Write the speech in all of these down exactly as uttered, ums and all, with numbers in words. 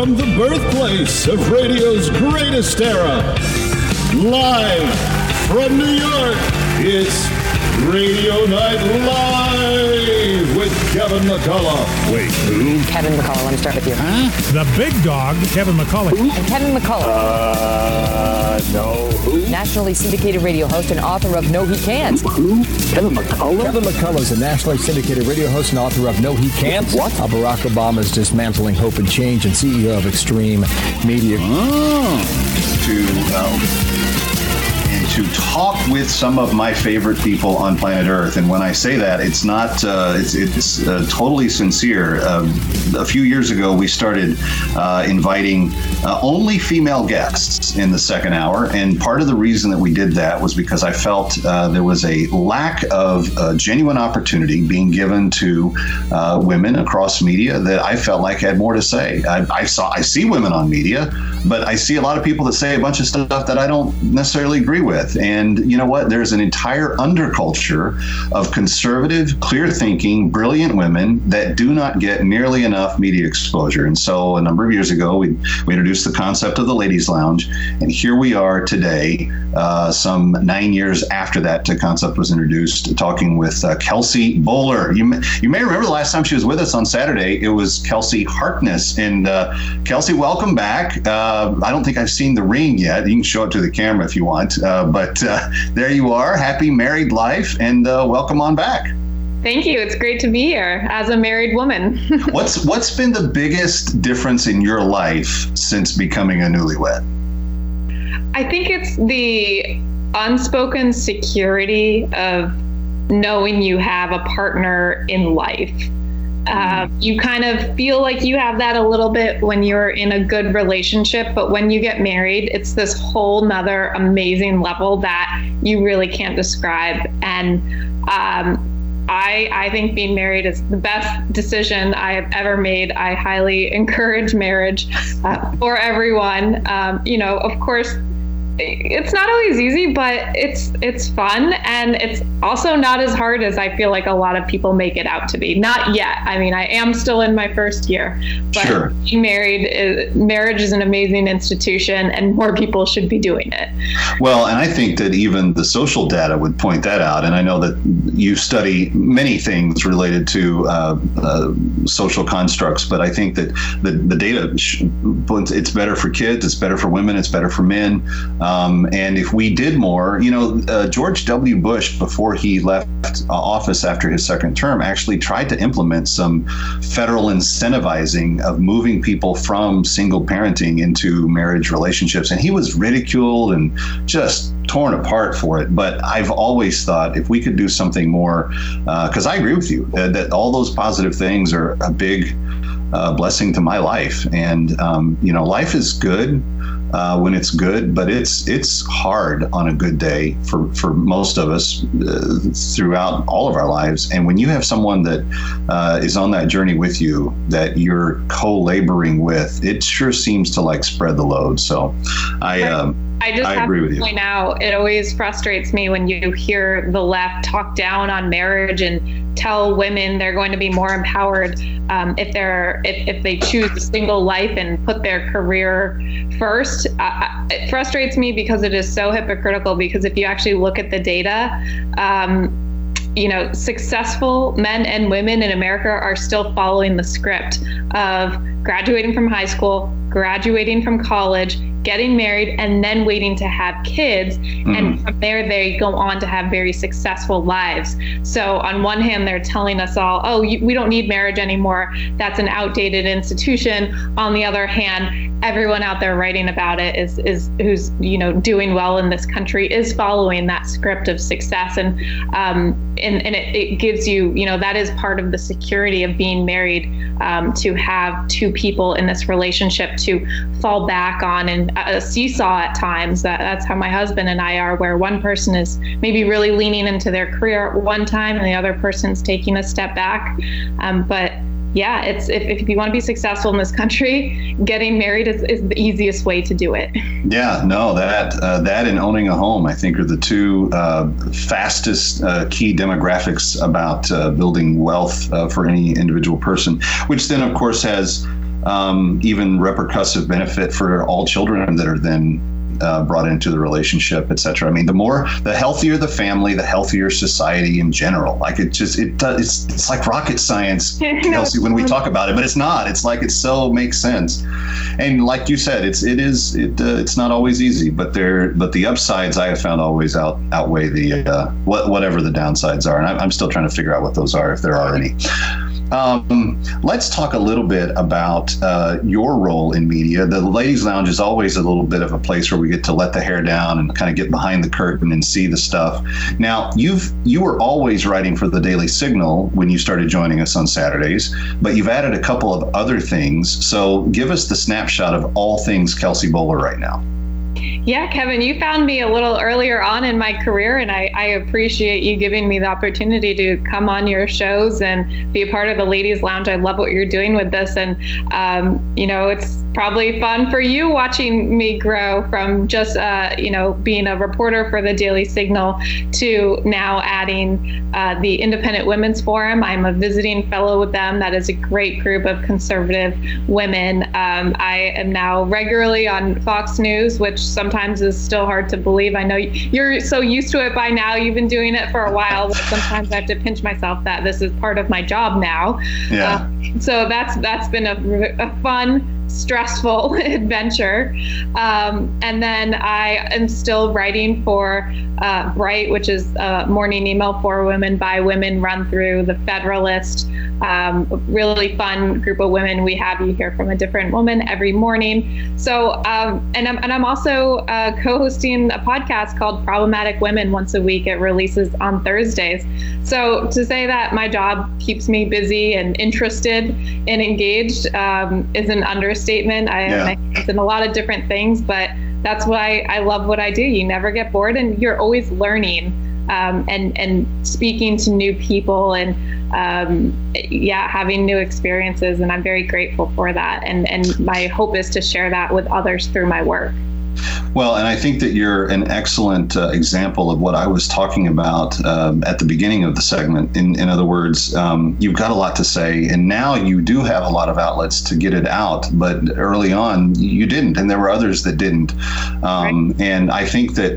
from the birthplace of radio's greatest era, live from New York, it's Radio Night Live with Kevin McCullough. Wait, who? Kevin McCullough, let me start with you. Huh? The big dog, Kevin McCullough. And Kevin McCullough. Uh, no. Who? Nationally syndicated radio host and author of No He Can't. Who? Kevin McCullough? Kevin McCullough is a nationally syndicated radio host and author of No He Can't. What? How Barack Obama is dismantling hope and change, and C E O of Extreme Media. Oh. To, um, and to talk with some of my favorite people on planet Earth. And when I say that, it's not, uh, it's, it's uh, totally sincere. Uh, a few years ago, we started uh, inviting uh, only female guests in the second hour. And part of the reason that we did that was because I felt uh, there was a lack of uh, genuine opportunity being given to uh, women across media that I felt like had more to say. I, I saw, I see women on media, but I see a lot of people that say a bunch of stuff that I don't necessarily agree with. And you know what? There's an entire underculture of conservative, clear-thinking, brilliant women that do not get nearly enough media exposure. And so a number of years ago, we, we introduced the concept of the Ladies Lounge. And here we are today, uh, some nine years after that concept was introduced, talking with uh, Kelsey Bolar. You may, you may remember the last time she was with us on Saturday, it was Kelsey Harkness. And uh, Kelsey, welcome back. Uh, I don't think I've seen the ring yet. You can show it to the camera if you want. Uh, but uh, there you are. Happy married life, and uh, welcome on back. Thank you. It's great to be here as a married woman. what's what's been the biggest difference in your life since becoming a newlywed? I think it's the unspoken security of knowing you have a partner in life. Uh, you kind of feel like you have that a little bit when you're in a good relationship, but when you get married, it's this whole nother amazing level that you really can't describe. And um, I, I think being married is the best decision I have ever made. I highly encourage marriage uh, for everyone. Um, you know, of course, it's not always easy, but it's it's fun, and it's also not as hard as I feel like a lot of people make it out to be. Not yet. I mean, I am still in my first year, but sure. Being married, is, marriage is an amazing institution, and more people should be doing it. Well, and I think that even the social data would point that out. And I know that you study many things related to uh, uh, social constructs, but I think that the, the data, it's better for kids, it's better for women, it's better for men. Um, and if we did more, you know, uh, George W. Bush, before he left uh, office after his second term, actually tried to implement some federal incentivizing of moving people from single parenting into marriage relationships. And he was ridiculed and just torn apart for it. But I've always thought if we could do something more, because uh, I agree with you, uh, that all those positive things are a big uh, blessing to my life. And, um, you know, life is good. Uh, when it's good, but it's it's hard on a good day for, for most of us uh, throughout all of our lives. And when you have someone that uh, is on that journey with you, that you're co-laboring with, it sure seems to like spread the load. So I um, I just I have agree to with you. point out, it always frustrates me when you hear the left talk down on marriage and tell women they're going to be more empowered um, if they're if, if they choose a single life and put their career first. Uh, it frustrates me because it is so hypocritical, because if you actually look at the data, um, you know, successful men and women in America are still following the script of graduating from high school, graduating from college, getting married, and then waiting to have kids. Mm-hmm. And from there, they go on to have very successful lives. So on one hand, they're telling us all, oh, you, we don't need marriage anymore. That's an outdated institution. On the other hand, everyone out there writing about it is, is who's, you know, doing well in this country is following that script of success. And, um, and, and it, it gives you, you know, that is part of the security of being married, um, to have two people in this relationship to fall back on, and a seesaw at times. That that's how my husband and I are, where one person is maybe really leaning into their career at one time and the other person's taking a step back. Um, but yeah, it's if, if you want to be successful in this country, getting married is, is the easiest way to do it. Yeah, no, that uh, that and owning a home, I think, are the two uh, fastest uh, key demographics about uh, building wealth uh, for any individual person, which then, of course, has um, even repercussive benefit for all children that are then uh, brought into the relationship, et cetera. I mean, the more, the healthier the family, the healthier society in general. Like it just, it does, it's, it's like rocket science, Kelsey, when we talk about it, but it's not. It's like, it so makes sense. And like you said, it's, it is, it, uh, it's not always easy, but there, but the upsides I have found always out outweigh the, uh, what, whatever the downsides are. And I, I'm still trying to figure out what those are, if there are any. Um, let's talk a little bit about uh, your role in media. The Ladies Lounge is always a little bit of a place where we get to let the hair down and kind of get behind the curtain and see the stuff. Now, you've you were always writing for the Daily Signal when you started joining us on Saturdays, but you've added a couple of other things. So give us the snapshot of all things Kelsey Bolar right now. Yeah, Kevin, you found me a little earlier on in my career, and I, I appreciate you giving me the opportunity to come on your shows and be a part of the Ladies Lounge. I love what you're doing with this. And, um, you know, it's probably fun for you watching me grow from just, uh, you know, being a reporter for the Daily Signal to now adding uh, the Independent Women's Forum. I'm a visiting fellow with them. That is a great group of conservative women. Um, I am now regularly on Fox News, which sometimes is still hard to believe. I know you're so used to it by now. You've been doing it for a while, but sometimes I have to pinch myself that this is part of my job now. Yeah. Uh, so that's that's been a, a fun, stressful adventure. Um, and then I am still writing for uh, Bright, which is a morning email for women by women run through the Federalist. Um, really fun group of women. We have you hear from a different woman every morning. So, um, and I'm and I'm also uh, co-hosting a podcast called Problematic Women once a week. It releases on Thursdays. So to say that my job keeps me busy and interested and engaged um, is an understatement. I am yeah. in a lot of different things, but that's why I love what I do. You never get bored, and you're always learning um, and and speaking to new people and um, yeah, having new experiences. And I'm very grateful for that. And and my hope is to share that with others through my work. Well, and I think that you're an excellent uh, example of what I was talking about um, at the beginning of the segment. In, in other words, um, you've got a lot to say, and now you do have a lot of outlets to get it out. But early on, you didn't, and there were others that didn't. Um, right. And I think that,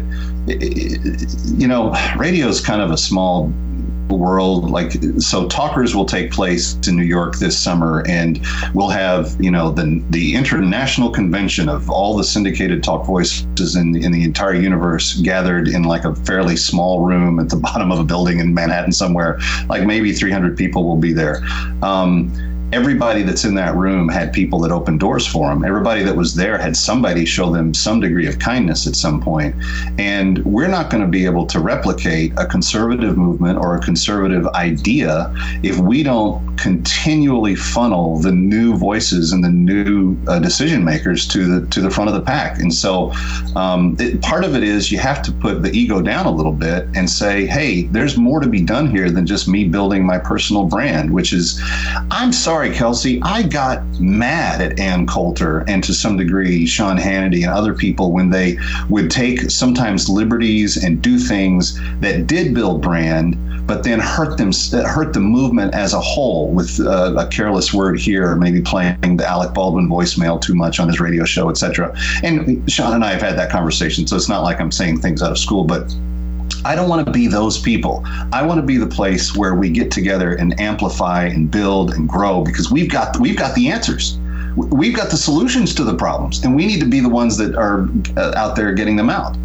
you know, radio is kind of a small world. Like, so Talkers will take place in New York this summer, and we'll have, you know, the the international convention of all the syndicated talk voices in in the entire universe gathered in like a fairly small room at the bottom of a building in Manhattan somewhere. Like maybe three hundred people will be there. Um, Everybody that's in that room had people that opened doors for them. Everybody that was there had somebody show them some degree of kindness at some point. And we're not going to be able to replicate a conservative movement or a conservative idea if we don't continually funnel the new voices and the new uh, decision makers to the to the front of the pack. And so um, it, part of it is you have to put the ego down a little bit and say, hey, there's more to be done here than just me building my personal brand, which is, I'm sorry, Kelsey, I got mad at Ann Coulter and to some degree Sean Hannity and other people when they would take sometimes liberties and do things that did build brand, but then hurt them, hurt the movement as a whole with uh, a careless word here, maybe playing the Alec Baldwin voicemail too much on his radio show, et cetera. And Sean and I have had that conversation, so it's not like I'm saying things out of school, but I don't want to be those people. I want to be the place where we get together and amplify and build and grow, because we've got we've got the answers. We've got the solutions to the problems, and we need to be the ones that are out there getting them out.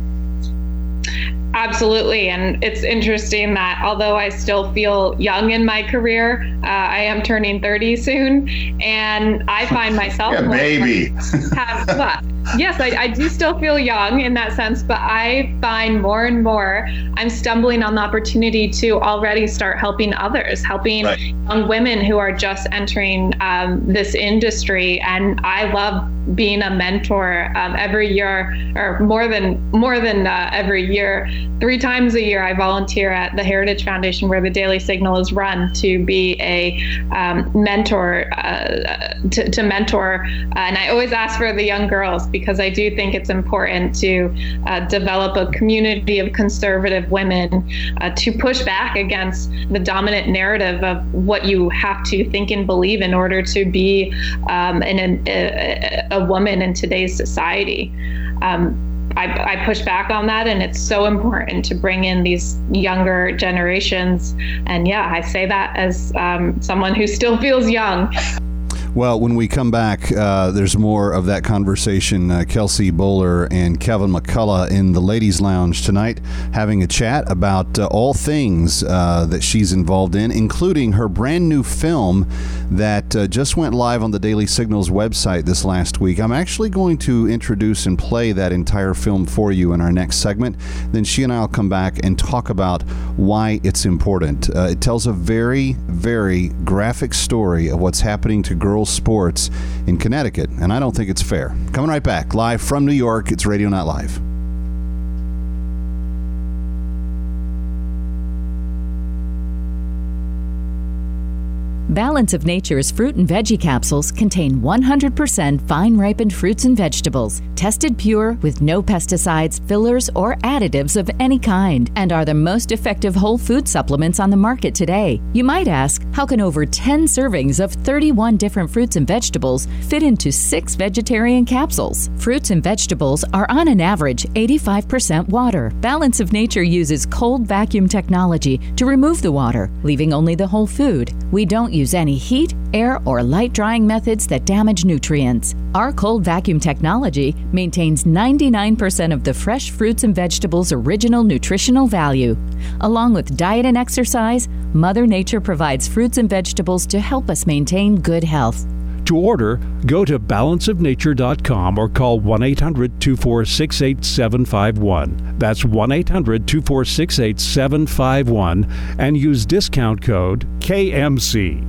Absolutely. And it's interesting that although I still feel young in my career, uh, I am turning thirty soon, and I find myself yeah, like, baby. have, well, yes, I, I do still feel young in that sense, but I find more and more I'm stumbling on the opportunity to already start helping others, helping right. young women who are just entering um, this industry. And I love being a mentor um, every year, or more than more than uh, every year. Three times a year, I volunteer at the Heritage Foundation, where the Daily Signal is run, to be a um, mentor, uh, to, to mentor. Uh, and I always ask for the young girls, because I do think it's important to uh, develop a community of conservative women uh, to push back against the dominant narrative of what you have to think and believe in order to be um, an, a, a woman in today's society. Um, I, I push back on that, and it's so important to bring in these younger generations. And yeah, I say that as um, someone who still feels young. Well, when we come back, uh, there's more of that conversation. Uh, Kelsey Bolar and Kevin McCullough in the Ladies Lounge tonight, having a chat about uh, all things uh, that she's involved in, including her brand new film that uh, just went live on the Daily Signal's website this last week. I'm actually going to introduce and play that entire film for you in our next segment. Then she and I will come back and talk about why it's important. Uh, it tells a very, very graphic story of what's happening to girls sports in Connecticut, and I don't think it's fair. Coming right back, live from New York, it's Radio Night Live. Balance of Nature's fruit and veggie capsules contain one hundred percent fine-ripened fruits and vegetables, tested pure with no pesticides, fillers, or additives of any kind, and are the most effective whole food supplements on the market today. You might ask, how can over ten servings of thirty-one different fruits and vegetables fit into six vegetarian capsules? Fruits and vegetables are on an average eighty-five percent water. Balance of Nature uses cold vacuum technology to remove the water, leaving only the whole food. We don't use any heat, air, or light drying methods that damage nutrients. Our cold vacuum technology maintains ninety-nine percent of the fresh fruits and vegetables' original nutritional value. Along with diet and exercise, Mother Nature provides fruits and vegetables to help us maintain good health. To order, go to balance of nature dot com or call one eight hundred two four six eight seven five one. That's one eight hundred two four six eight seven five one and use discount code K M C.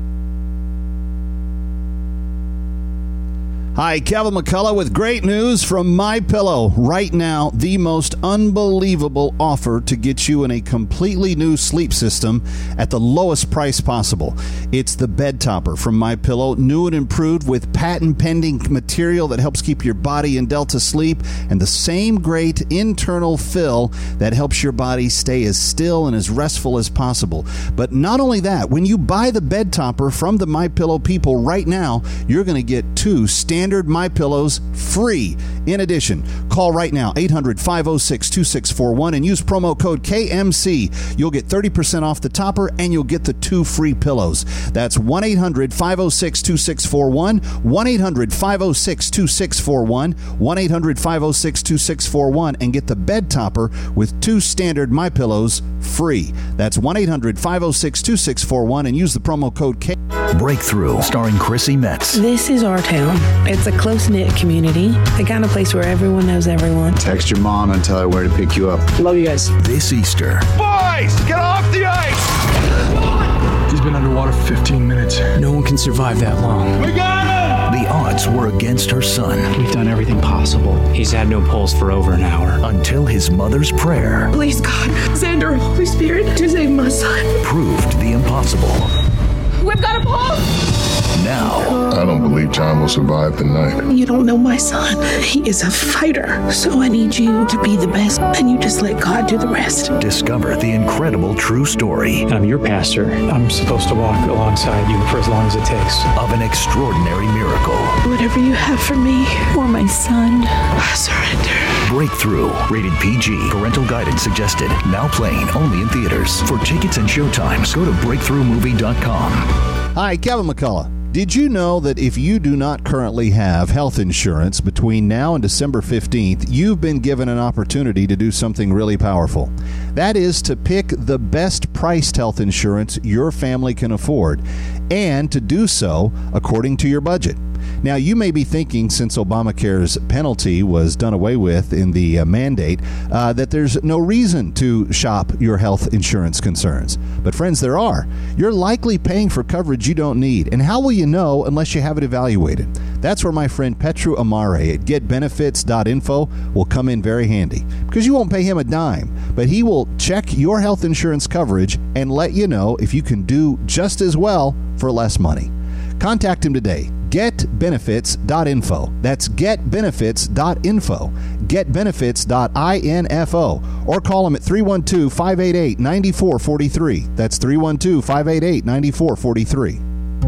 Hi, Kevin McCullough with great news from MyPillow. Right now, the most unbelievable offer to get you in a completely new sleep system at the lowest price possible. It's the bed topper from MyPillow, new and improved with patent-pending material that helps keep your body in Delta sleep, and the same great internal fill that helps your body stay as still and as restful as possible. But not only that, when you buy the bed topper from the MyPillow people right now, you're going to get two standard Standard MyPillows free. In addition, call right now, eight hundred five oh six two six four one, and use promo code K M C. You'll get thirty percent off the topper, and you'll get the two free pillows. That's one eight hundred five oh six two six four one, one eight hundred five oh six two six four one, one eight hundred five oh six two six four one, and get the bed topper with two standard MyPillows free. That's one eight hundred five oh six two six four one, and use the promo code K. Breakthrough, starring Chrissy Metz. This is our town. It's a close-knit community, the kind of place where everyone knows everyone. Text your mom and tell her where to pick you up. Love you guys. This Easter. Boys, get off the ice! He's been underwater for fifteen minutes. No one can survive that long. We got him! The odds were against her son. We've done everything possible. He's had no pulse for over an hour. Until his mother's prayer. Please, God, Xander and Holy Spirit, to save my son. Proved the impossible. We've got a pulse! Now, I don't believe John will survive the night. You don't know my son. He is a fighter. So I need you to be the best, and you just let God do the rest. Discover the incredible true story. I'm your pastor. I'm supposed to walk alongside you for as long as it takes. Of an extraordinary miracle. Whatever you have for me or my son, I surrender. Breakthrough. Rated P G. Parental guidance suggested. Now playing only in theaters. For tickets and showtimes, go to breakthrough movie dot com. Hi, Kevin McCullough. Did you know that if you do not currently have health insurance between now and December fifteenth, you've been given an opportunity to do something really powerful? That is to pick the best priced health insurance your family can afford, and to do so according to your budget. Now, you may be thinking, since Obamacare's penalty was done away with in the uh, mandate, uh, that there's no reason to shop your health insurance concerns. But friends, there are. You're likely paying for coverage you don't need. And how will you know unless you have it evaluated? That's where my friend Petru Amare at get benefits dot info will come in very handy. Because you won't pay him a dime, but he will check your health insurance coverage and let you know if you can do just as well for less money. Contact him today. get benefits dot info. That's get benefits dot info. get benefits dot info. Or call them at three one two, five eight eight, nine four four three. That's three one two, five eight eight, nine four four three.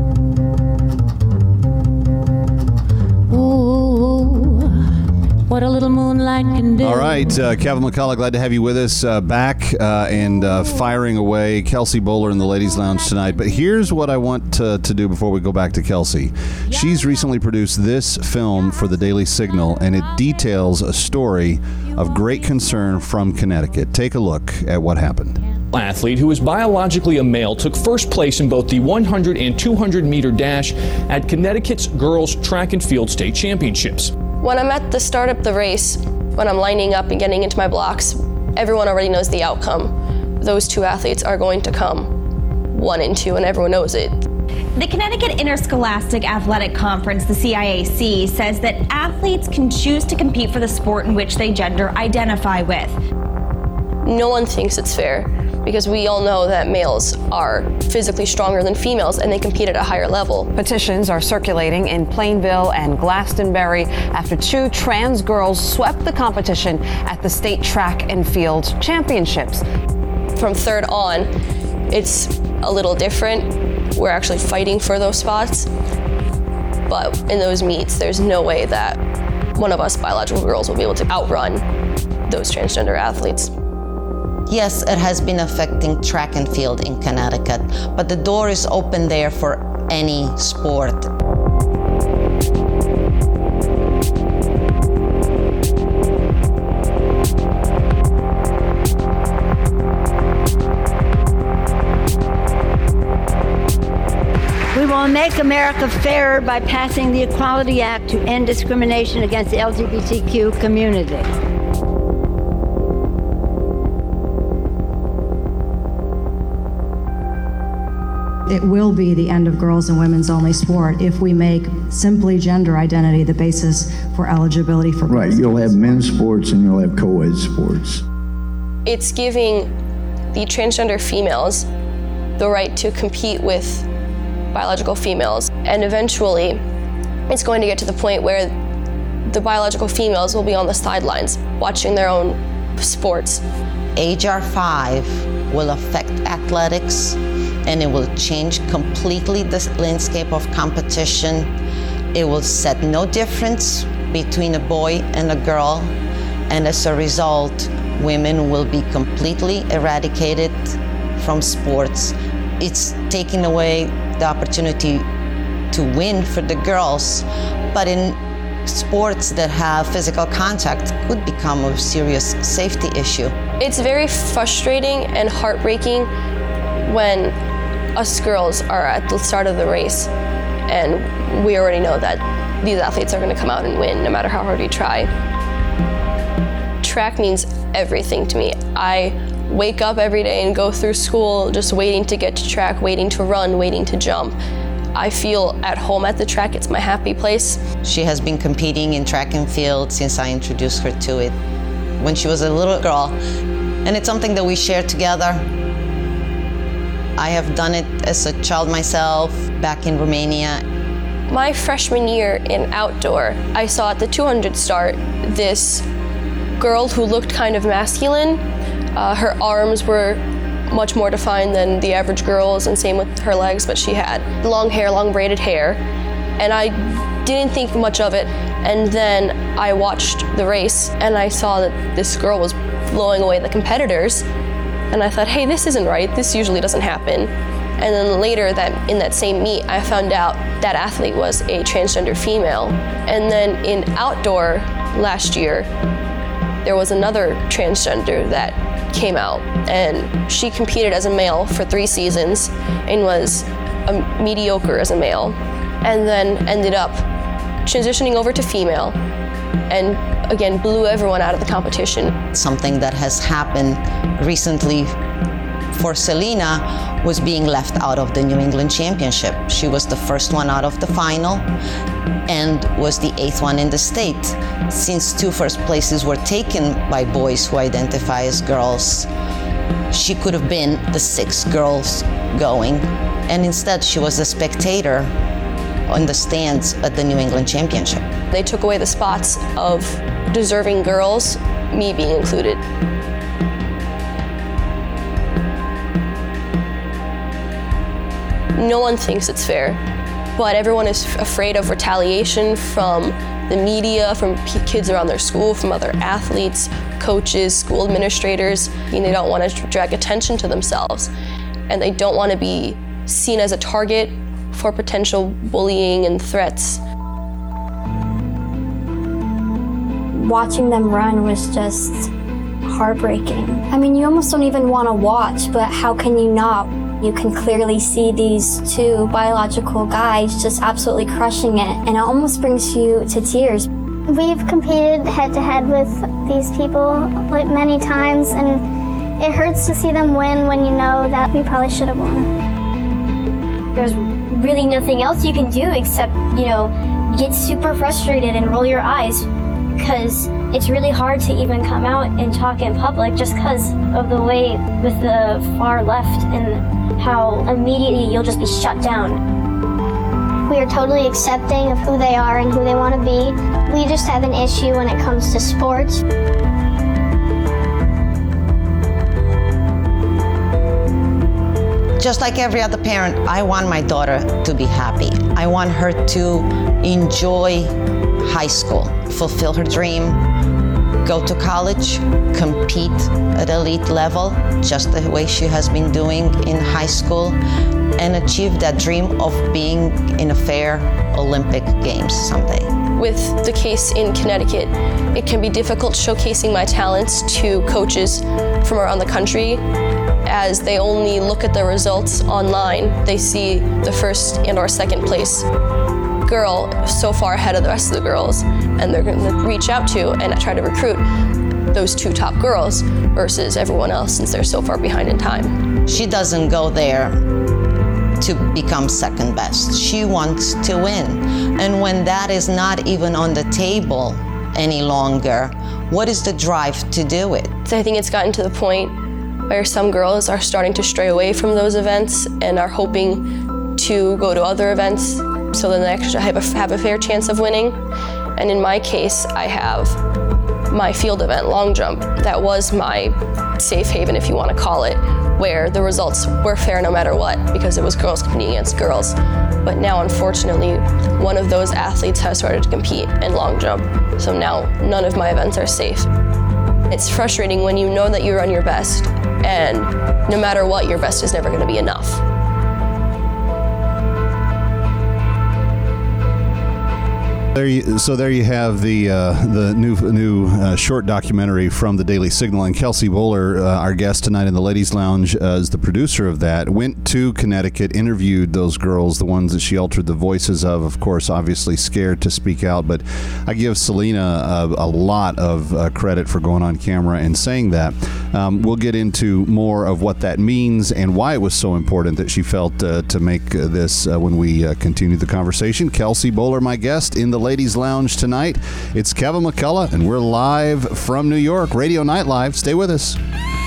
What a little moonlight can do. All right, uh, Kevin McCullough, glad to have you with us uh, back uh, and uh, firing away. Kelsey Bowler in the Ladies Lounge tonight. But here's what I want to, to do before we go back to Kelsey. She's recently produced this film for the Daily Signal, and it details a story of great concern from Connecticut. Take a look at what happened. Athlete who is biologically a male took first place in both the one hundred and two hundred meter dash at Connecticut's Girls Track and Field State Championships. When I'm at the start of the race, when I'm lining up and getting into my blocks, everyone already knows the outcome. Those two athletes are going to come one and two, and everyone knows it. The Connecticut Interscholastic Athletic Conference, the C I A C, says that athletes can choose to compete for the sport in which they gender identify with. No one thinks it's fair, because we all know that males are physically stronger than females and they compete at a higher level. Petitions are circulating in Plainville and Glastonbury after two trans girls swept the competition at the State Track and Field Championships. From third on, it's a little different. We're actually fighting for those spots. But in those meets, there's no way that one of us biological girls will be able to outrun those transgender athletes. Yes, it has been affecting track and field in Connecticut, but the door is open there for any sport. We will make America fairer by passing the Equality Act to end discrimination against the L G B T Q community. It will be the end of girls and women's only sport if we make simply gender identity the basis for eligibility for right. You'll have men's sports and you'll have co-ed sports. It's giving the transgender females the right to compete with biological females, and eventually it's going to get to the point where the biological females will be on the sidelines watching their own sports. Age R five will affect athletics, and it will change completely the landscape of competition. It will set no difference between a boy and a girl, and as a result, women will be completely eradicated from sports. It's taking away the opportunity to win for the girls, but in sports that have physical contact could become a serious safety issue. It's very frustrating and heartbreaking when us girls are at the start of the race and we already know that these athletes are going to come out and win no matter how hard we try. Track means everything to me. I wake up every day and go through school just waiting to get to track, waiting to run, waiting to jump. I feel at home at the track. It's my happy place. She has been competing in track and field since I introduced her to it when she was a little girl, and it's something that we share together. I have done it as a child myself back in Romania. My freshman year in outdoor, I saw at the two hundred start this girl who looked kind of masculine. Uh, her arms were much more defined than the average girl's, and same with her legs, but she had long hair, long braided hair, and I didn't think much of it. And then I watched the race and I saw that this girl was blowing away the competitors, and I thought, hey, this isn't right, this usually doesn't happen. And then later that in that same meet, I found out that athlete was a transgender female. And then in outdoor last year, there was another transgender that came out, and she competed as a male for three seasons and was a mediocre as a male, and then ended up transitioning over to female and again blew everyone out of the competition. Something that has happened recently for Selena was being left out of the New England Championship. She was the first one out of the final and was the eighth one in the state. Since two first places were taken by boys who identify as girls, she could have been the sixth girls going, and instead she was a spectator on the stands at the New England Championship. They took away the spots of deserving girls, me being included. No one thinks it's fair, but everyone is afraid of retaliation from the media, from kids around their school, from other athletes, coaches, school administrators. And they don't want to drag attention to themselves, and they don't want to be seen as a target for potential bullying and threats. Watching them run was just heartbreaking. I mean, you almost don't even want to watch, but how can you not? You can clearly see these two biological guys just absolutely crushing it, and it almost brings you to tears. We've competed head-to-head with these people like many times, and it hurts to see them win when you know that we probably should have won. There's really nothing else you can do except, you know, get super frustrated and roll your eyes, because it's really hard to even come out and talk in public just because of the way with the far left and how immediately you'll just be shut down. We are totally accepting of who they are and who they want to be. We just have an issue when it comes to sports. Just like every other parent, I want my daughter to be happy. I want her to enjoy high school, fulfill her dream, go to college, compete at elite level, just the way she has been doing in high school, and achieve that dream of being in a fair Olympic Games someday. With the case in Connecticut, it can be difficult showcasing my talents to coaches from around the country, as they only look at the results online. They see the first and or second place girl so far ahead of the rest of the girls, and they're going to reach out to and try to recruit those two top girls versus everyone else since they're so far behind in time. She doesn't go there to become second best. She wants to win. And when that is not even on the table any longer, what is the drive to do it? So I think it's gotten to the point where some girls are starting to stray away from those events and are hoping to go to other events so then they actually have a, have a fair chance of winning. And in my case, I have my field event, long jump. That was my safe haven, if you want to call it, where the results were fair no matter what, because it was girls competing against girls. But now, unfortunately, one of those athletes has started to compete in long jump. So now none of my events are safe. It's frustrating when you know that you run your best, and no matter what, your best is never going to be enough. There you, so there you have the uh, the new new uh, short documentary from the Daily Signal. And Kelsey Bolar, uh, our guest tonight in the Ladies Lounge, uh, is the producer of that. Went to Connecticut, interviewed those girls, the ones that she altered the voices of. Of course, obviously scared to speak out. But I give Selena a, a lot of uh, credit for going on camera and saying that. Um, we'll get into more of what that means and why it was so important that she felt uh, to make uh, this uh, when we uh, continue the conversation. Kelsey Bolar, my guest in the Ladies Lounge tonight. It's Kevin McCullough, and we're live from New York, Radio Night Live. Stay with us.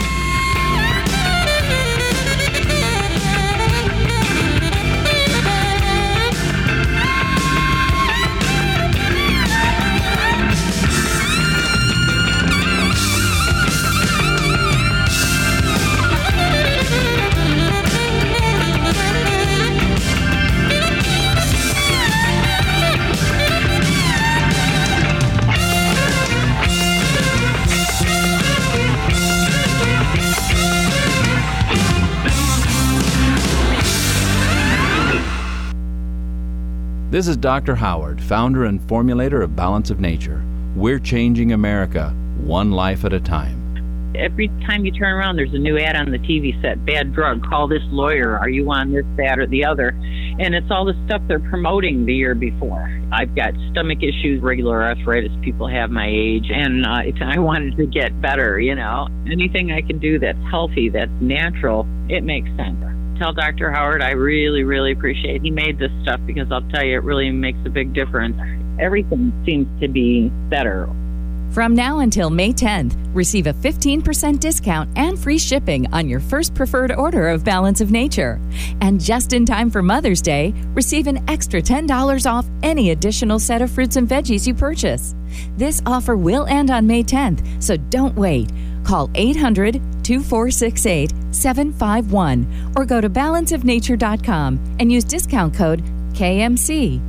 This is Doctor Howard, founder and formulator of Balance of Nature. We're changing America, one life at a time. Every time you turn around, there's a new ad on the T V set. Bad drug, call this lawyer. Are you on this, that, or the other? And it's all the stuff they're promoting the year before. I've got stomach issues, regular arthritis, people have my age, and uh, it's, I wanted to get better, you know. Anything I can do that's healthy, that's natural, it makes sense. Tell Doctor Howard I really, really appreciate he made this stuff, because I'll tell you, it really makes a big difference. Everything seems to be better. From now until May tenth, receive a fifteen percent discount and free shipping on your first preferred order of Balance of Nature. And just in time for Mother's Day, receive an extra ten dollars off any additional set of fruits and veggies you purchase. This offer will end on May tenth, so don't wait. Call eight hundred, two four six eight, seven five one or go to balance of nature dot com and use discount code K M C.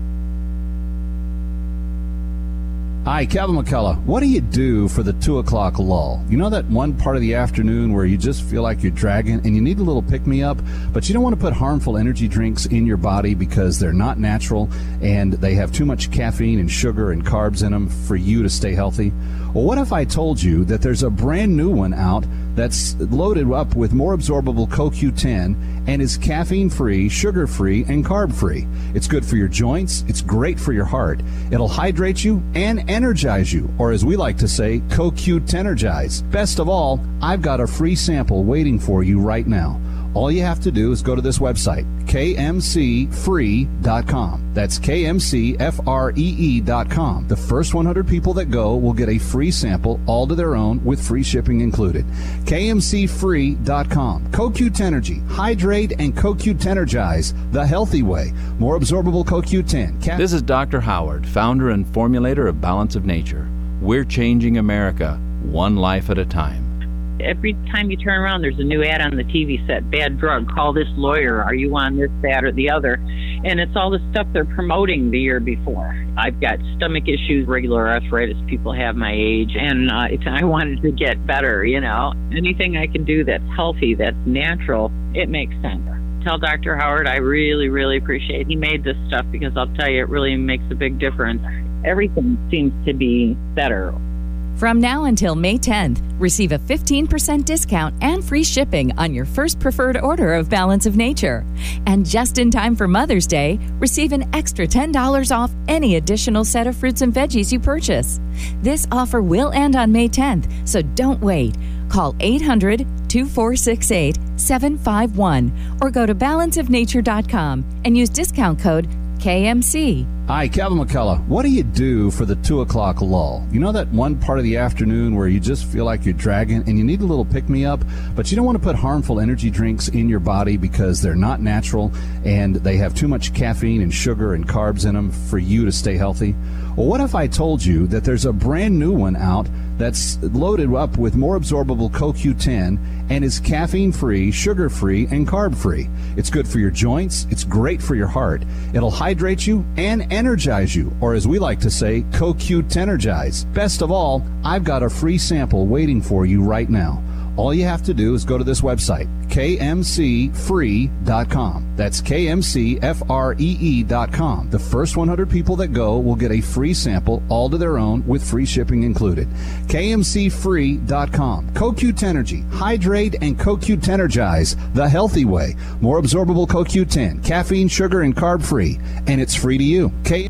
Hi, Kevin McCullough. What do you do for the two o'clock lull? You know that one part of the afternoon where you just feel like you're dragging and you need a little pick-me-up, but you don't want to put harmful energy drinks in your body because they're not natural and they have too much caffeine and sugar and carbs in them for you to stay healthy? Well, what if I told you that there's a brand new one out that's loaded up with more absorbable C O Q ten and is caffeine-free, sugar-free, and carb-free? It's good for your joints. It's great for your heart. It'll hydrate you and energize you, or as we like to say, C O Q ten-ergize. Best of all, I've got a free sample waiting for you right now. All you have to do is go to this website, K M C free dot com. That's K M C F R E E dot com. The first one hundred people that go will get a free sample, all to their own, with free shipping included. K M C free dot com. C O Q ten-ergy. Hydrate and C O Q ten-ergize the healthy way. More absorbable C O Q ten. Cap- this is Doctor Howard, founder and formulator of Balance of Nature. We're changing America, one life at a time. Every time you turn around, there's a new ad on the T V set. Bad drug. Call this lawyer. Are you on this, that, or the other? And it's all the stuff they're promoting the year before. I've got stomach issues, regular arthritis people have my age, and uh, it's, I wanted to get better, you know. Anything I can do that's healthy, that's natural, it makes sense. Tell Doctor Howard I really, really appreciate he made this stuff, because I'll tell you, it really makes a big difference. Everything seems to be better. From now until May tenth, receive a fifteen percent discount and free shipping on your first preferred order of Balance of Nature. And just in time for Mother's Day, receive an extra ten dollars off any additional set of fruits and veggies you purchase. This offer will end on May tenth, so don't wait. Call eight hundred, two four six eight, seven five one or go to balance of nature dot com and use discount code K M C. Hi, Kevin McCullough. What do you do for the two o'clock lull? You know that one part of the afternoon where you just feel like you're dragging and you need a little pick-me-up, but you don't want to put harmful energy drinks in your body because they're not natural and they have too much caffeine and sugar and carbs in them for you to stay healthy? Well, what if I told you that there's a brand new one out that's loaded up with more absorbable C O Q ten and is caffeine-free, sugar-free, and carb-free? It's good for your joints. It's great for your heart. It'll hydrate you and energize you, or as we like to say, C O Q ten-ergize. Best of all, I've got a free sample waiting for you right now. All you have to do is go to this website, K M C free dot com. That's K M C F R E E dot com. The first one hundred people that go will get a free sample, all to their own, with free shipping included. K M C free dot com. C O Q ten-ergy. Hydrate and C O Q ten-ergize the healthy way. More absorbable C O Q ten. Caffeine, sugar, and carb-free. And it's free to you. K-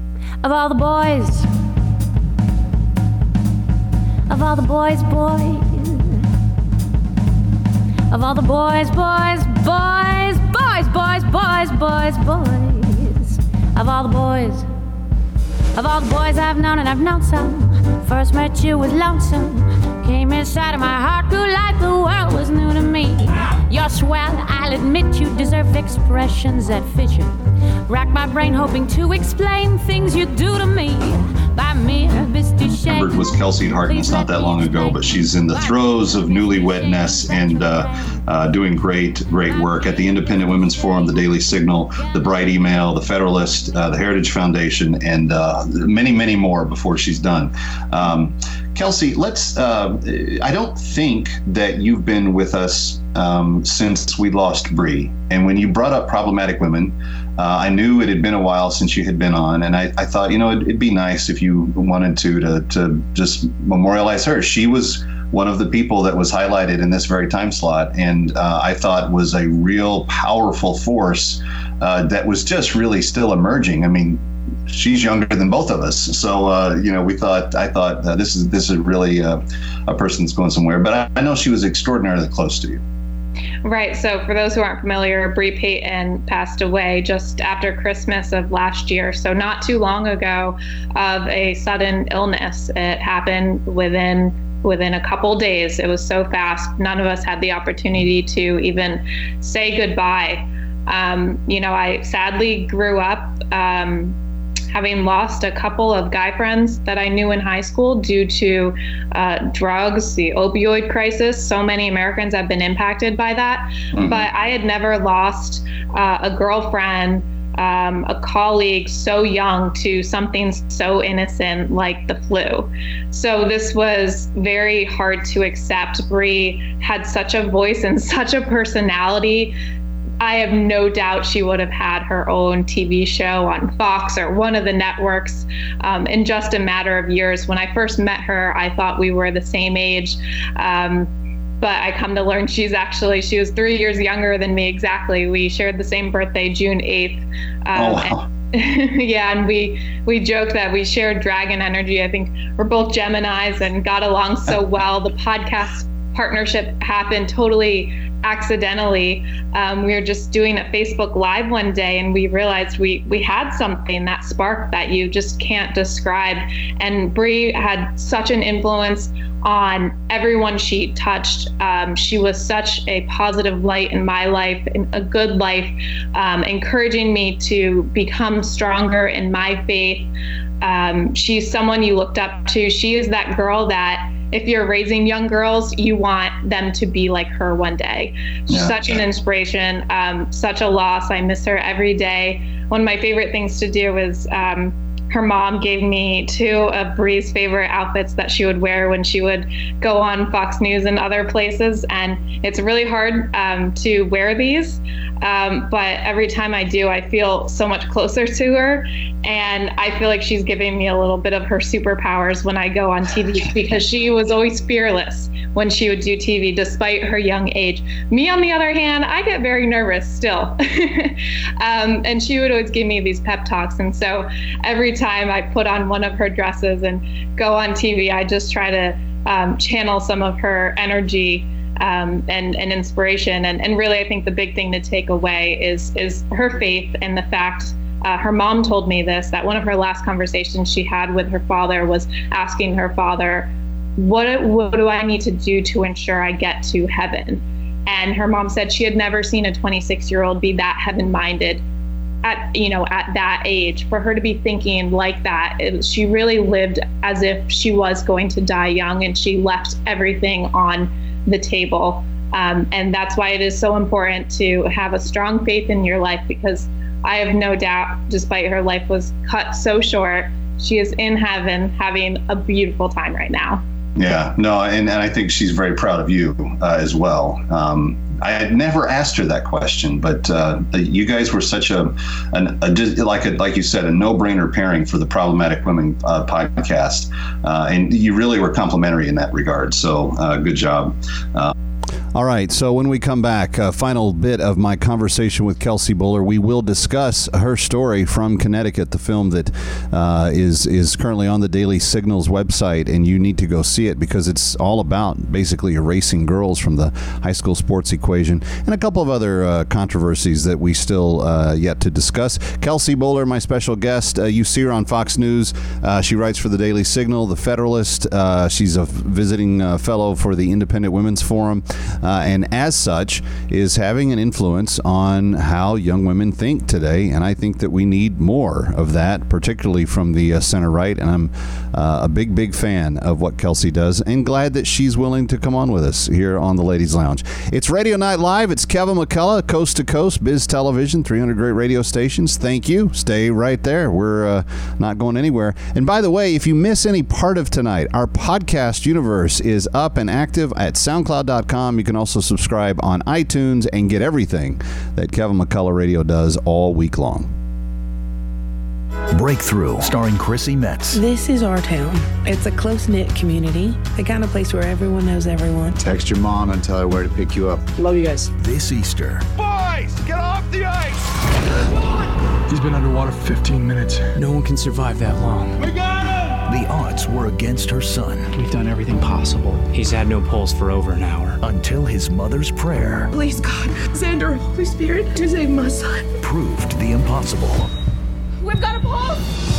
of all the boys, of all the boys, boys, of all the boys, boys, boys, boys, boys, boys, boys, boys, of all the boys, of all the boys I've known, and I've known some. First met you was lonesome, came inside of my heart, grew like the world was new to me. You're swell, I'll admit you deserve expressions that fit you. Rack my brain hoping to explain things you do to me. By mere misty shame. Remembered was Kelsey Harkness not that long ago, but she's in the throes of newlywedness and uh, uh, doing great, great work at the Independent Women's Forum, the Daily Signal, the Bright Email, the Federalist, uh, the Heritage Foundation, and uh, many, many more before she's done. Um, Kelsey, let's, uh, I don't think that you've been with us um, since we lost Bree. And when you brought up problematic women, uh, I knew it had been a while since you had been on. And I, I thought, you know, it'd, it'd be nice if you wanted to, to, to just memorialize her. She was one of the people that was highlighted in this very time slot. And uh, I thought was a real powerful force uh, that was just really still emerging. I mean, she's younger than both of us, so uh, you know, we thought. I thought uh, this is this is really uh, a person that's going somewhere. But I, I know she was extraordinarily close to you. Right. So for those who aren't familiar, Bree Payton passed away just after Christmas of last year. So not too long ago, of a sudden illness. It happened within within a couple days. It was so fast. None of us had the opportunity to even say goodbye. Um, you know, I sadly grew up um, having lost a couple of guy friends that I knew in high school due to uh, drugs, the opioid crisis. So many Americans have been impacted by that. Mm-hmm. But I had never lost uh, a girlfriend, um, a colleague so young to something so innocent like the flu. So this was very hard to accept. Bree had such a voice and such a personality. I have no doubt she would have had her own T V show on Fox or one of the networks um, in just a matter of years. When I first met her, I thought we were the same age. Um, but I come to learn she's actually, she was three years younger than me exactly. We shared the same birthday, June eighth. Um, oh, wow. and, yeah, and we, we joked that we shared dragon energy. I think we're both Geminis and got along so well. The podcast partnership happened totally accidentally. Um, we were just doing a Facebook Live one day, and we realized we we had something, that spark that you just can't describe. And Bree had such an influence on everyone she touched. Um, she was such a positive light in my life, in a good life, um, encouraging me to become stronger in my faith. Um, she's someone you looked up to. She is that girl that if you're raising young girls, you want them to be like her one day. She's yeah. such an inspiration, um, such a loss. I miss her every day. One of my favorite things to do is um, her mom gave me two of Bree's favorite outfits that she would wear when she would go on Fox News and other places. And it's really hard um, to wear these. Um, but every time I do, I feel so much closer to her. And I feel like she's giving me a little bit of her superpowers when I go on T V, because she was always fearless when she would do T V, despite her young age. Me, on the other hand, I get very nervous still. um, and she would always give me these pep talks. And so every time I put on one of her dresses and go on T V, I just try to um, channel some of her energy Um, and, and inspiration. And, and really, I think the big thing to take away is is her faith and the fact, uh, her mom told me this, that one of her last conversations she had with her father was asking her father, what, what do I need to do to ensure I get to heaven? And her mom said she had never seen a twenty-six-year-old be that heaven-minded at, you know, at that age. For her to be thinking like that, it, she really lived as if she was going to die young, and she left everything on the table. Um, and that's why it is so important to have a strong faith in your life, because I have no doubt, despite her life was cut so short, she is in heaven having a beautiful time right now. Yeah, no, and, and I think she's very proud of you uh, as well. Um, I had never asked her that question, but uh, you guys were such a, an, a like a, like you said, a no-brainer pairing for the Problematic Women uh, podcast, uh, and you really were complimentary in that regard. So uh, good job. Uh, All right, so when we come back, a final bit of my conversation with Kelsey Bolar. We will discuss her story from Connecticut, the film that uh, is is currently on the Daily Signal's website, and you need to go see it because it's all about basically erasing girls from the high school sports equation, and a couple of other uh, controversies that we still uh, yet to discuss. Kelsey Bolar, my special guest. Uh, you see her on Fox News. Uh, she writes for the Daily Signal, The Federalist. Uh, she's a visiting uh, fellow for the Independent Women's Forum. Uh, and as such is having an influence on how young women think today. And I think that we need more of that, particularly from the uh, center right. And I'm uh, a big, big fan of what Kelsey does, and glad that she's willing to come on with us here on the Ladies Lounge. It's Radio Night Live. It's Kevin McCullough, coast to coast, Biz Television, three hundred great radio stations. Thank you. Stay right there. We're uh, not going anywhere. And by the way, if you miss any part of tonight, our podcast universe is up and active at soundcloud dot com. You can also subscribe on iTunes and get everything that Kevin McCullough Radio does all week long. Breakthrough, starring Chrissy Metz. This is our town. It's a close-knit community, the kind of place where everyone knows everyone. Text your mom and tell her where to pick you up. Love you guys. This Easter. Boys, get off the ice! He's been underwater fifteen minutes. No one can survive that long. We got him! The odds were against her son. We've done everything possible. He's had no pulse for over an hour. Until his mother's prayer. Please, God, Xander, Holy Spirit, to save my son. Proved the impossible. We've got a pulse!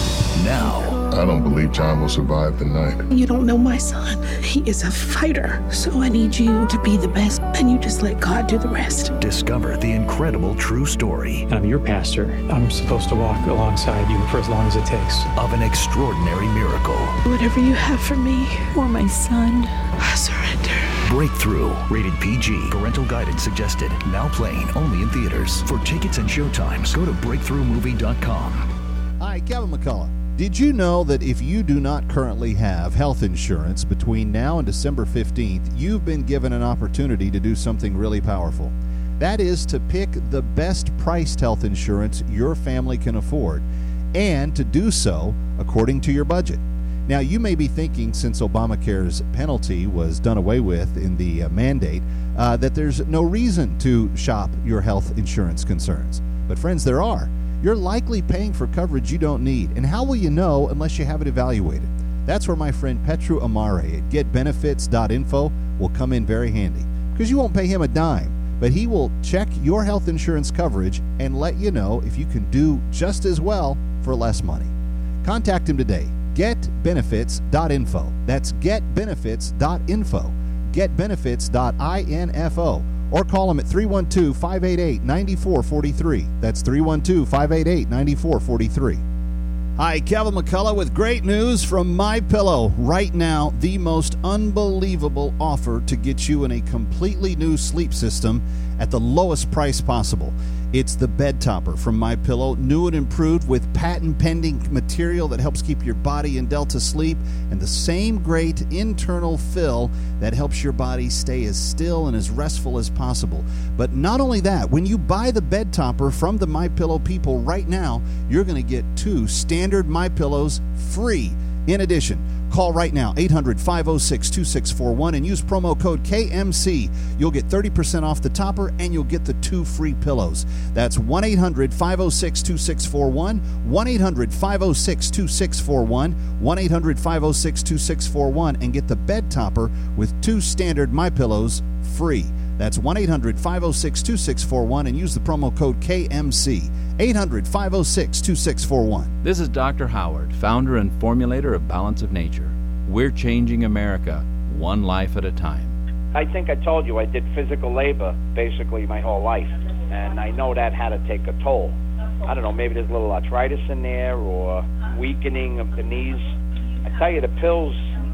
Now, I don't believe John will survive the night. You don't know my son. He is a fighter. So I need you to be the best, and you just let God do the rest. Discover the incredible true story. I'm your pastor. I'm supposed to walk alongside you for as long as it takes. Of an extraordinary miracle. Whatever you have for me or my son, I surrender. Breakthrough. Rated P G. Parental guidance suggested. Now playing only in theaters. For tickets and showtimes, go to breakthrough movie dot com. Hi, Kevin McCullough. Did you know that if you do not currently have health insurance between now and December fifteenth, you've been given an opportunity to do something really powerful? That is to pick the best priced health insurance your family can afford, and to do so according to your budget. Now, you may be thinking, since Obamacare's penalty was done away with in the uh, mandate, uh, that there's no reason to shop your health insurance concerns. But friends, there are. You're likely paying for coverage you don't need, and how will you know unless you have it evaluated? That's where my friend Petru Amare at get benefits dot info will come in very handy, because you won't pay him a dime, but he will check your health insurance coverage and let you know if you can do just as well for less money. Contact him today, get benefits dot info. That's get benefits dot info, get benefits dot info. Or call them at three one two, five eight eight, nine four four three. That's three one two, five eight eight, nine four four three. Hi, Kevin McCullough with great news from MyPillow. Right now, the most unbelievable offer to get you in a completely new sleep system at the lowest price possible. It's the bed topper from MyPillow, new and improved with patent-pending material that helps keep your body in Delta sleep, and the same great internal fill that helps your body stay as still and as restful as possible. But not only that, when you buy the bed topper from the MyPillow people right now, you're going to get two standard MyPillows free. In addition, call right now, eight hundred, five oh six, two six four one, and use promo code K M C. You'll get thirty percent off the topper, and you'll get the two free pillows. That's one eight hundred, five oh six, two six four one, one eight hundred, five oh six, two six four one, one eight hundred, five oh six, two six four one, and get the bed topper with two standard MyPillows free. That's one eight hundred, five oh six, two six four one, and use the promo code K M C. eight hundred, five oh six, two six four one. This is Doctor Howard, founder and formulator of Balance of Nature. We're changing America one life at a time. I think I told you I did physical labor basically my whole life, and I know that had to take a toll. I don't know, maybe there's a little arthritis in there or weakening of the knees. I tell you, the pills,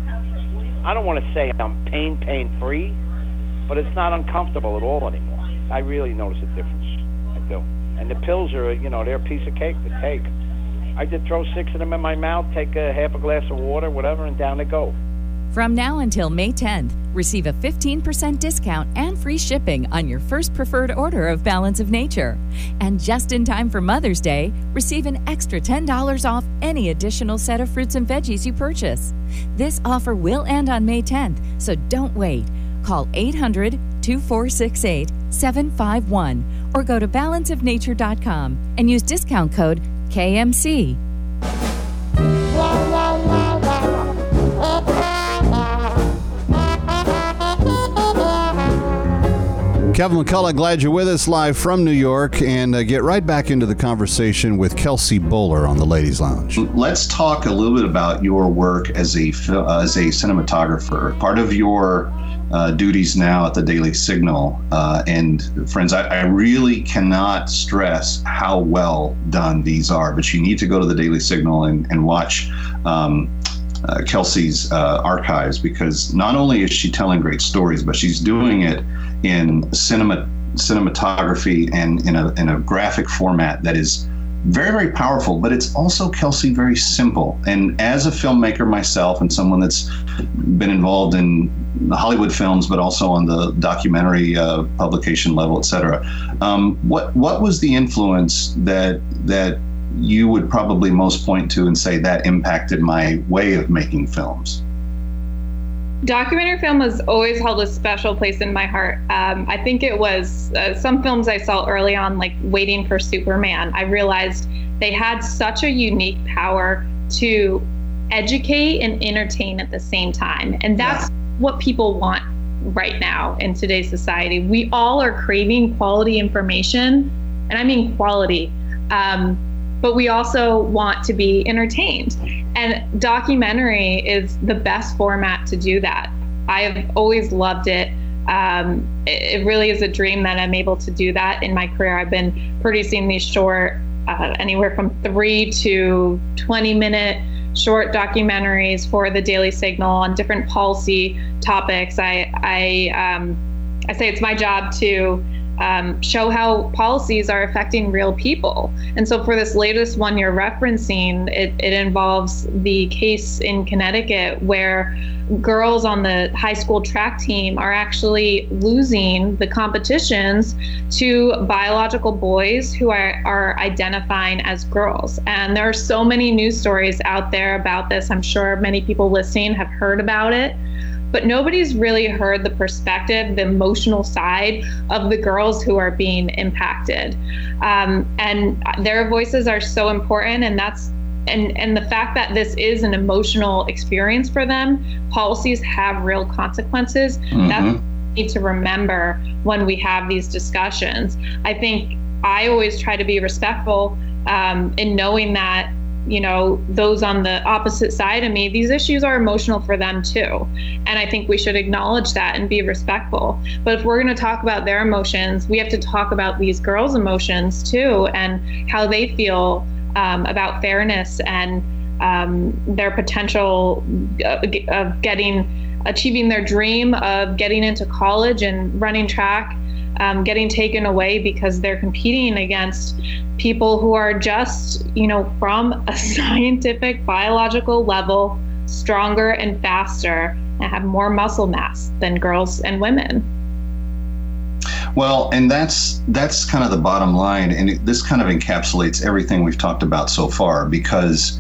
I don't want to say I'm pain, pain-free, but it's not uncomfortable at all anymore. I really notice a difference. I do. And the pills are, you know, they're a piece of cake to take. I just throw six of them in my mouth, take a half a glass of water, whatever, and down they go. From now until May tenth, receive a fifteen percent discount and free shipping on your first preferred order of Balance of Nature. And just in time for Mother's Day, receive an extra ten dollars off any additional set of fruits and veggies you purchase. This offer will end on May tenth, so don't wait. Call eight hundred, two four six eight, seven five one or go to balance of nature dot com and use discount code K M C. Kevin McCullough, glad you're with us live from New York, and uh, get right back into the conversation with Kelsey Bolar on the Ladies Lounge. Let's talk a little bit about your work as a uh, as a cinematographer. Part of your uh, duties now at the Daily Signal, uh, and friends, I, I really cannot stress how well done these are. But you need to go to the Daily Signal and and watch Um, Uh, Kelsey's uh, archives, because not only is she telling great stories, but she's doing it in cinema cinematography and in a in a graphic format that is very, very powerful. But it's also, Kelsey, very simple. And as a filmmaker myself, and someone that's been involved in Hollywood films, but also on the documentary uh, publication level, et cetera, um, what what was the influence that that you would probably most point to and say that impacted my way of making films? Documentary film has always held a special place in my heart. Um, I think it was uh, some films I saw early on, like Waiting for Superman. I realized they had such a unique power to educate and entertain at the same time. And that's yeah. what people want right now in today's society. We all are craving quality information, and I mean quality, um, but we also want to be entertained. And documentary is the best format to do that. I have always loved it. Um, it, it really is a dream that I'm able to do that in my career. I've been producing these short, uh, anywhere from three to twenty minute short documentaries for the Daily Signal on different policy topics. I I, um, I say it's my job to um, show how policies are affecting real people. And so for this latest one you're referencing, it, it involves the case in Connecticut where girls on the high school track team are actually losing the competitions to biological boys who are, are identifying as girls. And there are so many news stories out there about this. I'm sure many people listening have heard about it, but nobody's really heard the perspective, the emotional side of the girls who are being impacted. Um, and their voices are so important, and that's And, and the fact that this is an emotional experience for them, policies have real consequences. Mm-hmm. That's what we need to remember when we have these discussions. I think I always try to be respectful um, in knowing that, you know, those on the opposite side of me, these issues are emotional for them too. And I think we should acknowledge that and be respectful. But if we're going to talk about their emotions, we have to talk about these girls' emotions too, and how they feel Um, about fairness and um, their potential of getting, achieving their dream of getting into college and running track, um, getting taken away because they're competing against people who are just, you know, from a scientific, biological level, stronger and faster and have more muscle mass than girls and women. Well, and that's that's kind of the bottom line, and it, this kind of encapsulates everything we've talked about so far, because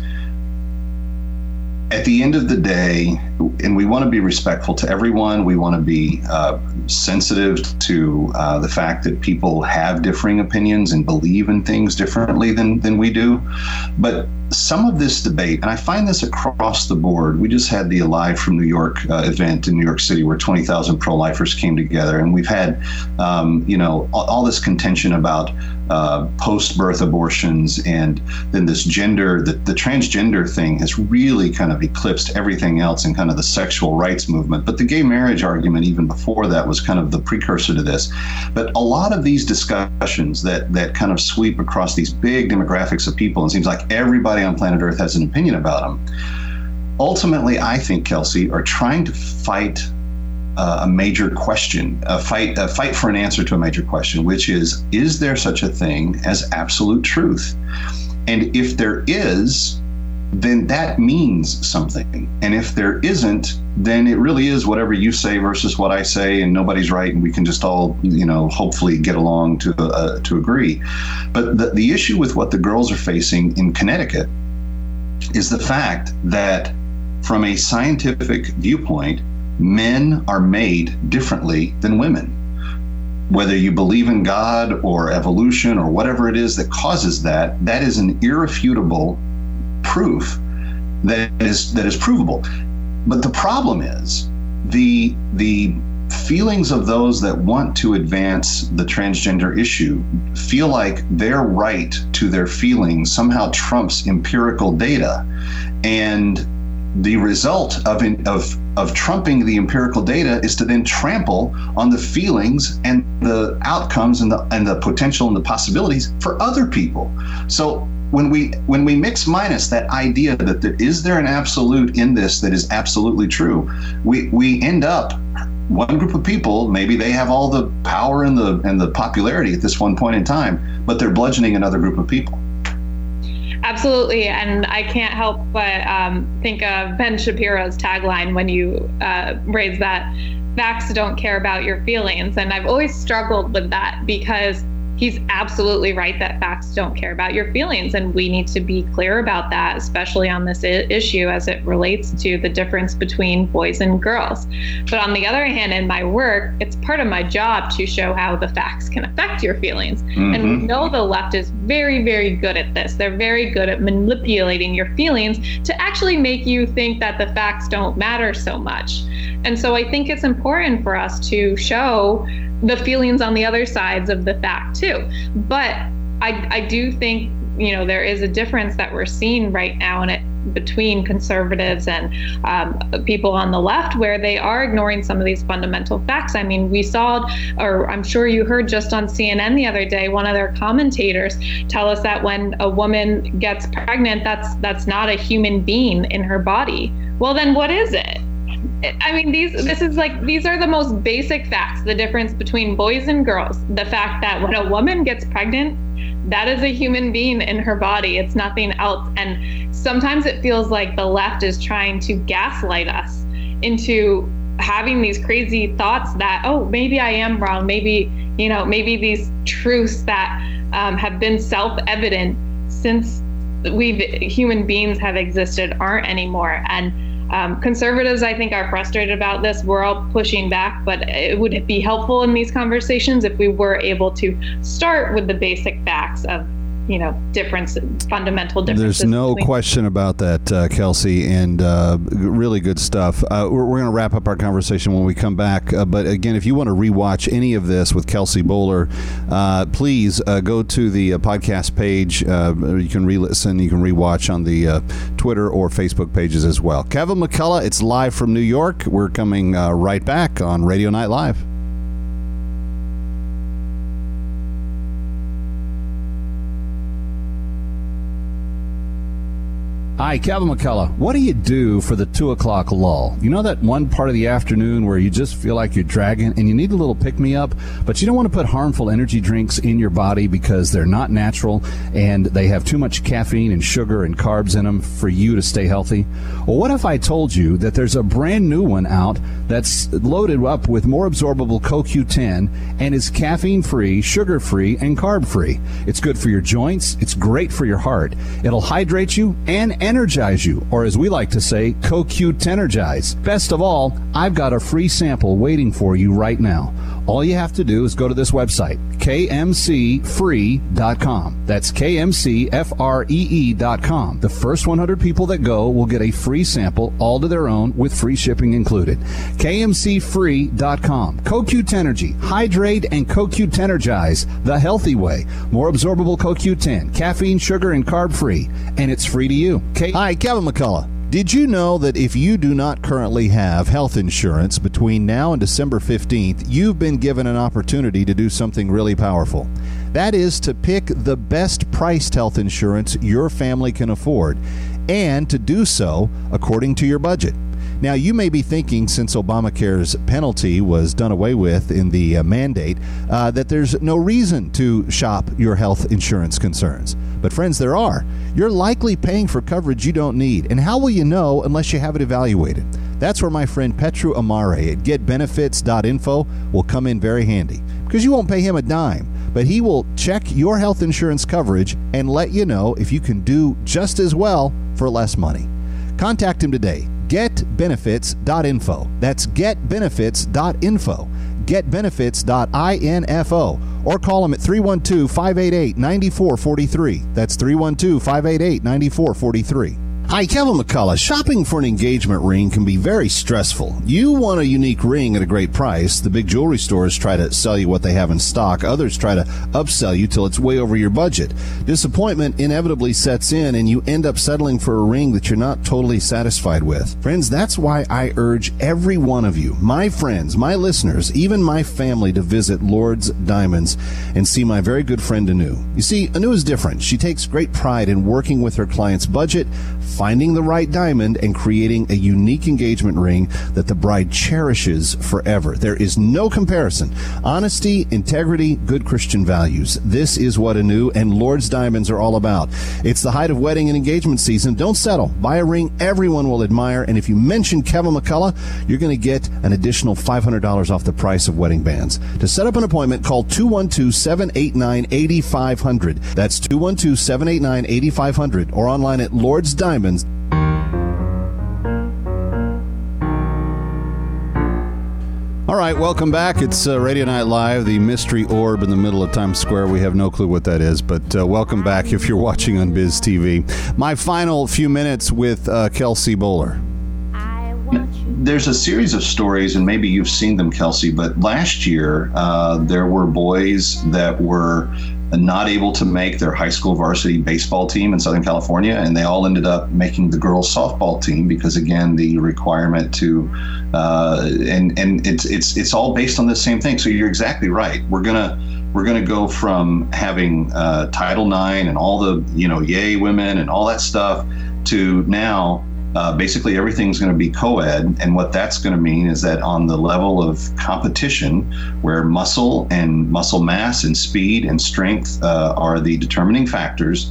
at the end of the day, and we want to be respectful to everyone, we want to be uh, sensitive to uh, the fact that people have differing opinions and believe in things differently than, than we do. But some of this debate, and I find this across the board, we just had the Alive from New York uh, event in New York City where twenty thousand pro-lifers came together, and we've had, um, you know, all, all this contention about uh, post-birth abortions, and then this gender, the, the transgender thing has really kind of eclipsed everything else in kind of the sexual rights movement. But the gay marriage argument, even before that, was kind of the precursor to this. But a lot of these discussions that that kind of sweep across these big demographics of people, and it seems like everybody on planet Earth has an opinion about them. Ultimately, I think, Kelsey, are trying to fight uh, a major question, a fight, a fight for an answer to a major question, which is, is there such a thing as absolute truth? And if there is, then that means something. And if there isn't, then it really is whatever you say versus what I say, and nobody's right, and we can just all, you know, hopefully get along to uh, to agree. But the, the issue with what the girls are facing in Connecticut is the fact that from a scientific viewpoint, men are made differently than women. Whether you believe in God or evolution or whatever it is that causes that, that is an irrefutable proof that is that is provable. But the problem is the the feelings of those that want to advance the transgender issue feel like their right to their feelings somehow trumps empirical data, and the result of of of trumping the empirical data is to then trample on the feelings and the outcomes and the and the potential and the possibilities for other people. So when we when we mix minus that idea that there is there an absolute in this that is absolutely true, we we end up one group of people, maybe they have all the power and the and the popularity at this one point in time, but they're bludgeoning another group of people. Absolutely, and I can't help but um, think of Ben Shapiro's tagline when you uh, raise that, facts don't care about your feelings. And I've always struggled with that, because he's absolutely right that facts don't care about your feelings. And we need to be clear about that, especially on this I- issue as it relates to the difference between boys and girls. But on the other hand, in my work, it's part of my job to show how the facts can affect your feelings. Mm-hmm. And we know the left is very, very good at this. They're very good at manipulating your feelings to actually make you think that the facts don't matter so much. And so I think it's important for us to show the feelings on the other sides of the fact too. But I, I do think, you know, there is a difference that we're seeing right now in it between conservatives and um, people on the left, where they are ignoring some of these fundamental facts. I mean, we saw, or I'm sure you heard just on C N N the other day, one of their commentators tell us that when a woman gets pregnant, that's that's not a human being in her body. Well, then what is it? I mean, these this is like these are the most basic facts, the difference between boys and girls. The fact that when a woman gets pregnant, that is a human being in her body. It's nothing else. And sometimes it feels like the left is trying to gaslight us into having these crazy thoughts that, oh, maybe I am wrong. Maybe, you know, maybe these truths that um, have been self-evident since we human beings have existed aren't anymore. And Um, conservatives, I think, are frustrated about this. We're all pushing back, but it would be helpful in these conversations if we were able to start with the basic facts of, you know, difference, fundamental differences. There's no between- question about that, uh, Kelsey, and uh, really good stuff. Uh, we're we're going to wrap up our conversation when we come back. Uh, but again, if you want to rewatch any of this with Kelsey Bolar, uh, please uh, go to the uh, podcast page. Uh, you can re-listen, you can rewatch on the uh, Twitter or Facebook pages as well. Kevin McCullough, it's live from New York. We're coming uh, right back on Radio Night Live. Hi, Kevin McCullough. What do you do for the two o'clock lull? You know that one part of the afternoon where you just feel like you're dragging and you need a little pick-me-up, but you don't want to put harmful energy drinks in your body because they're not natural and they have too much caffeine and sugar and carbs in them for you to stay healthy? Well, what if I told you that there's a brand new one out that's loaded up with more absorbable C O Q ten and is caffeine-free, sugar-free, and carb-free? It's good for your joints. It's great for your heart. It'll hydrate you and energize you, or as we like to say, C O Q ten-ergize. Best of all, I've got a free sample waiting for you right now. All you have to do is go to this website, K M C free dot com. That's K M C F R E E dot com. The first one hundred people that go will get a free sample, all to their own, with free shipping included. K M C free dot com. C O Q ten-ergy. Hydrate and C O Q ten-ergize the healthy way. More absorbable C O Q ten, caffeine, sugar, and carb-free. And it's free to you. K- Hi, Kevin McCullough. Did you know that if you do not currently have health insurance between now and December fifteenth, you've been given an opportunity to do something really powerful? That is to pick the best priced health insurance your family can afford, and to do so according to your budget. Now, you may be thinking, since Obamacare's penalty was done away with in the uh, mandate, uh, that there's no reason to shop your health insurance concerns. But friends, there are. You're likely paying for coverage you don't need. And how will you know unless you have it evaluated? That's where my friend Petru Amare at get benefits dot info will come in very handy. Because you won't pay him a dime, but he will check your health insurance coverage and let you know if you can do just as well for less money. Contact him today. get benefits dot info. That's get benefits dot info. get benefits dot info. Or call him at three one two, five eight eight, nine four four three. That's three one two, five eight eight, nine four four three. Hi, Kevin McCullough. Shopping for an engagement ring can be very stressful. You want a unique ring at a great price. The big jewelry stores try to sell you what they have in stock. Others try to upsell you till it's way over your budget. Disappointment inevitably sets in, and you end up settling for a ring that you're not totally satisfied with. Friends, that's why I urge every one of you, my friends, my listeners, even my family, to visit Lord's Diamonds and see my very good friend Anu. You see, Anu is different. She takes great pride in working with her clients' budget, finding the right diamond and creating a unique engagement ring that the bride cherishes forever. There is no comparison. Honesty, integrity, good Christian values. This is what Anu and Lord's Diamonds are all about. It's the height of wedding and engagement season. Don't settle. Buy a ring everyone will admire, and if you mention Kevin McCullough, you're going to get an additional five hundred dollars off the price of wedding bands. To set up an appointment, call two one two, seven eight nine, eight five zero zero. That's two one two, seven eight nine, eight five zero zero, or online at Lord's Diamonds. All right, welcome back. It's uh, Radio Night Live, the mystery orb in the middle of Times Square. We have no clue what that is, but uh, welcome back if you're watching on Biz T V. My final few minutes with uh, Kelsey Bolar. There's a series of stories, and maybe you've seen them, Kelsey, but last year uh, there were boys that were not able to make their high school varsity baseball team in Southern California, and they all ended up making the girls softball team because, again, the requirement to uh, and and it's it's it's all based on the same thing. So you're exactly right. We're gonna we're gonna go from having uh, Title nine and all the you know yay women and all that stuff to now. Uh, basically, everything's going to be co-ed, and what that's going to mean is that on the level of competition, where muscle and muscle mass and speed and strength uh, are the determining factors,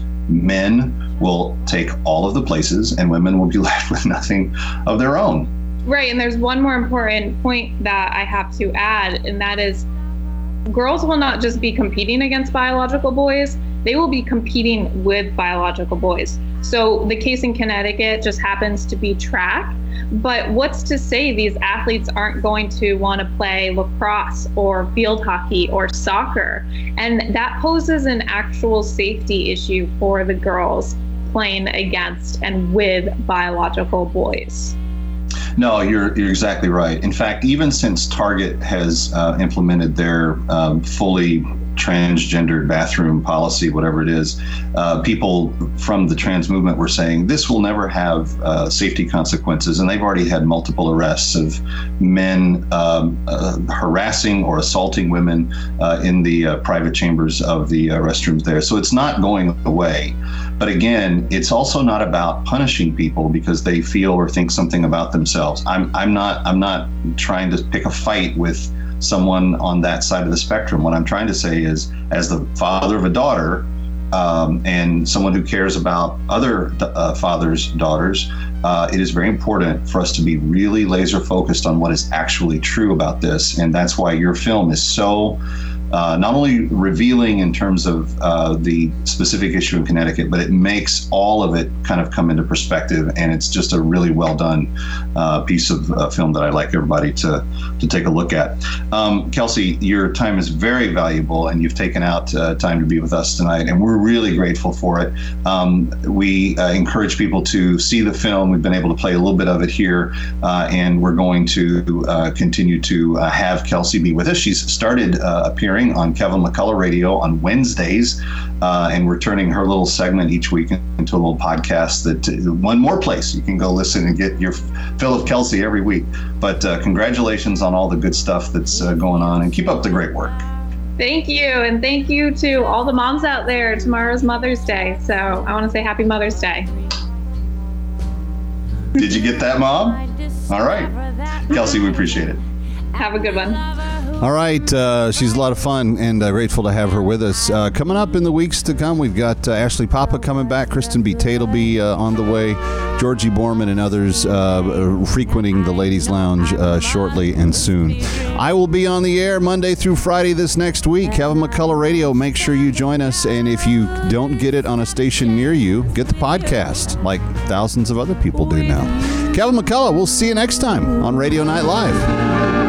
men will take all of the places, and women will be left with nothing of their own. Right, and there's one more important point that I have to add, and that is girls will not just be competing against biological boys, they will be competing with biological boys. So the case in Connecticut just happens to be track, but what's to say these athletes aren't going to want to play lacrosse or field hockey or soccer? And that poses an actual safety issue for the girls playing against and with biological boys. No, you're you're exactly right. In fact, even since Target has uh, implemented their um, fully transgendered bathroom policy, whatever it is, uh, people from the trans movement were saying this will never have uh, safety consequences, and they've already had multiple arrests of men um, uh, harassing or assaulting women uh, in the uh, private chambers of the uh, restrooms there. So it's not going away. But again, it's also not about punishing people because they feel or think something about themselves. I'm I'm not I'm not trying to pick a fight with someone on that side of the spectrum. What I'm trying to say is, as the father of a daughter um, and someone who cares about other uh, fathers' daughters, uh, it is very important for us to be really laser focused on what is actually true about this. And that's why your film is so Uh, not only revealing in terms of uh, the specific issue in Connecticut, but it makes all of it kind of come into perspective, and it's just a really well done uh, piece of uh, film that I'd like everybody to to take a look at. Um, Kelsey, your time is very valuable, and you've taken out uh, time to be with us tonight, and we're really grateful for it. Um, we uh, encourage people to see the film. We've been able to play a little bit of it here, uh, and we're going to uh, continue to uh, have Kelsey be with us. She's started uh, appearing on Kevin McCullough Radio on Wednesdays, uh, and we're turning her little segment each week into a little podcast that uh, one more place you can go listen and get your fill of Kelsey every week. But uh, congratulations on all the good stuff that's uh, going on, and keep up the great work. Thank you, and thank you to all the moms out there. Tomorrow's Mother's Day, so I want to say Happy Mother's Day. Did you get that, Mom? All right. Kelsey, we appreciate it. Have a good one. All right, uh, she's a lot of fun, and uh, grateful to have her with us. Uh, coming up in the weeks to come, we've got uh, Ashley Papa coming back. Kristen B. Tate will be uh, on the way. Georgie Borman and others uh, frequenting the Ladies Lounge uh, shortly and soon. I will be on the air Monday through Friday this next week. Kevin McCullough Radio. Make sure you join us, and if you don't get it on a station near you, get the podcast like thousands of other people do now. Kevin McCullough, we'll see you next time on Radio Night Live.